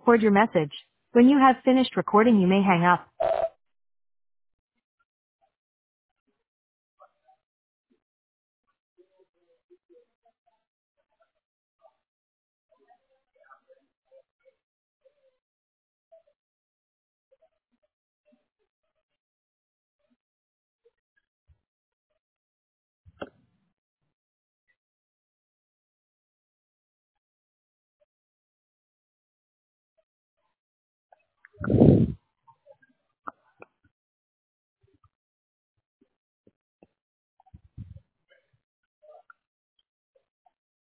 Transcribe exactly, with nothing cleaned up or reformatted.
record your message. When you have finished recording, you may hang up.